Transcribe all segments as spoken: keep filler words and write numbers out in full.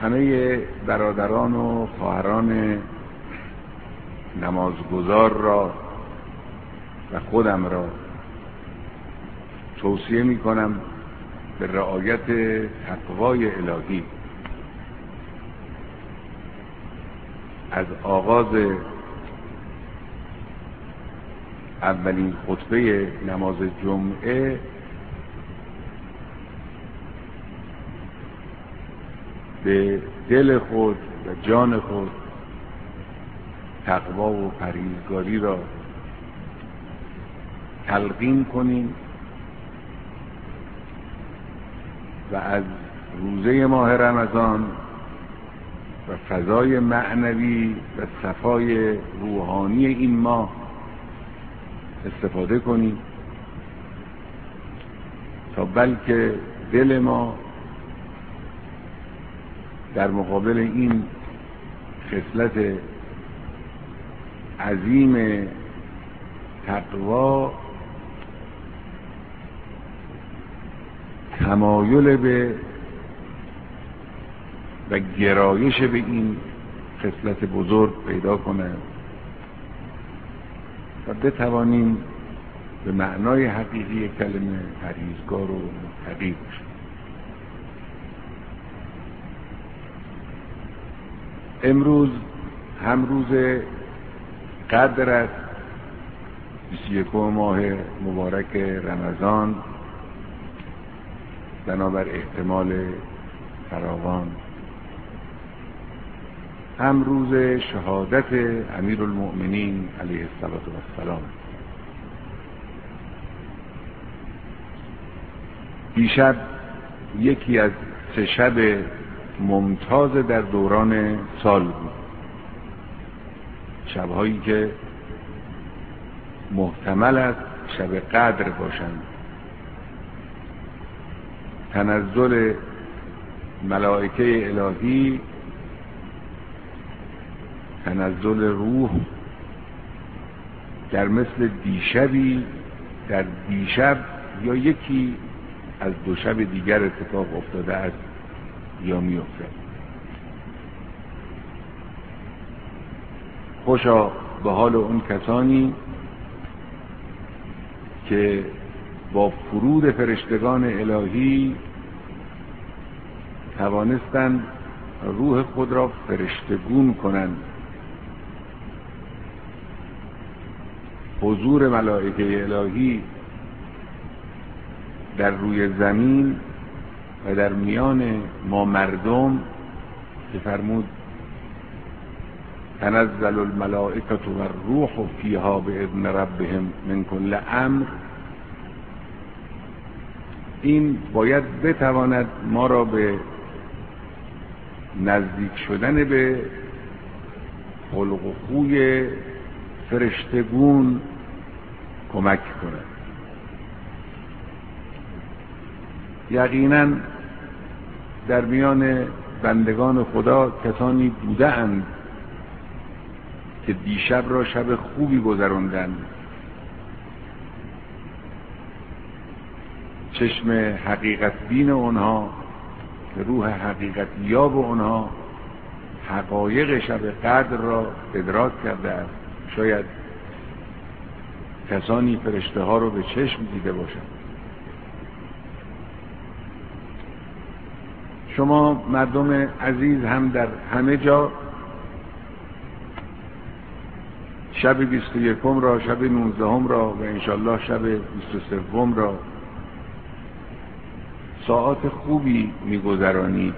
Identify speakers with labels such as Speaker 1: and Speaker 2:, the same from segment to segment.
Speaker 1: همه برادران و خواهران نمازگزار را و خودم را توصیه می کنم به رعایت تقوای الهی. از آغاز اولین خطبه نماز جمعه به دل خود و جان خود تقوا و پرهیزگاری را تلقین کنیم و از روزه ماه رمضان و فضای معنوی و صفای روحانی این ماه استفاده کنیم تا بلکه دل ما در مقابل این خصلت عظیم تقوا تمایل به و گرایش به این خصلت بزرگ پیدا کنند و بتوانیم به معنای حقیقی کلمه پرهیزگار و متقی باشیم. امروز هم روز قدر است، بیست و یکم ماه مبارک رمضان بنابر احتمال فراوان، هم روز شهادت امیرالمؤمنین علیه السلام. دیشب یکی از سه شب ممتاز در دوران سال بود، شبهایی که محتمل است شب قدر باشند. تنزل ملائکه الهی، تنزل روح در مثل دیشبی در دیشب یا یکی از دو شب دیگر اتفاق افتاده است یا می افتد. خوشا به حال اون کسانی که با فرود فرشتگان الهی توانستند روح خود را فرشتگون کنند. حضور ملائکه الهی در روی زمین و در میان ما مردم که فرمود تنزل الملائکة و الروح فیها باذن ربهم من کل امر، این باید بتواند ما را به نزدیک شدن به خلق و خوی فرشتگون کمک کند. یقینا در میان بندگان خدا کسانی بوده اند که دیشب را شب خوبی گذراندند، چشم حقیقت بین اونها که روح حقیقت یاب اونها حقایق شب قدر را ادراک کرده است. شاید کسانی فرشته ها رو به چشم دیده باشند. شما مردم عزیز هم در همه جا شب بیست و یکم را، شب نوزدهم را و انشالله شب بیست و سوم را ساعات خوبی میگذرانید.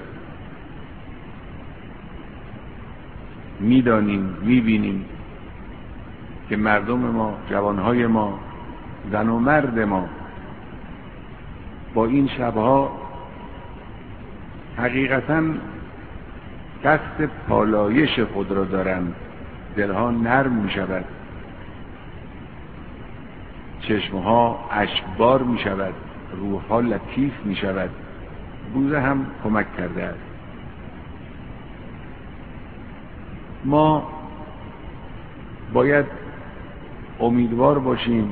Speaker 1: میدانیم، میبینیم که مردم ما، جوانهای ما، زن و مرد ما با این شبها حقیقتاً قصد پالایش خود را دارند. دلها نرم می شود، چشمها اشکبار می شود، روحها لطیف می شود. روزه هم کمک کرده است. ما باید امیدوار باشیم،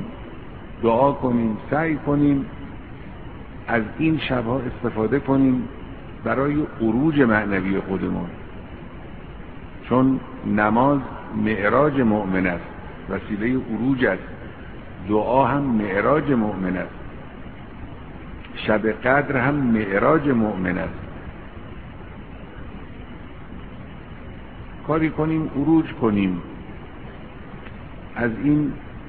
Speaker 1: دعا کنیم، سعی کنیم از این شبها استفاده کنیم برای عروج معنوی خودمون، چون نماز معراج مؤمن است، وسیله عروج است. دعا هم معراج مؤمن است، شب قدر هم معراج مؤمن است. کاری کنیم عروج کنیم از این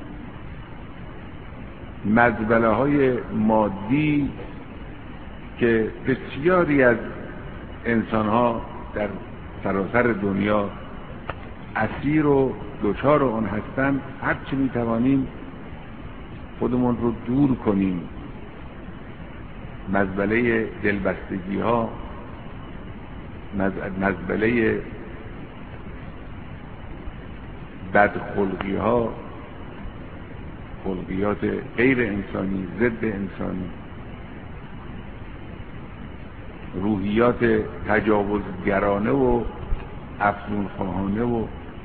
Speaker 1: مزبله های مادی که بسیاری از انسان ها در سراسر دنیا اسیر و دچار آن هستند. هرچی میتوانیم خودمون رو دور کنیم. مزبله دلبستگی ها، مزبله بدخلقی ها، خلقیات غیر انسانی، ضد انسانی، روحیات تجاوزگرانه و افزونخواهانه و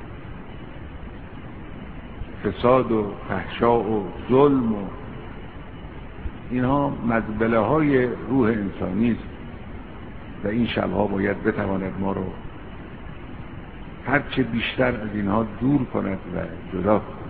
Speaker 1: فساد و فحشا و ظلم و اینها مزبله های روح انسانی است و این شبها باید بتواند ما رو هرچه بیشتر از اینها دور کند و جدا کند.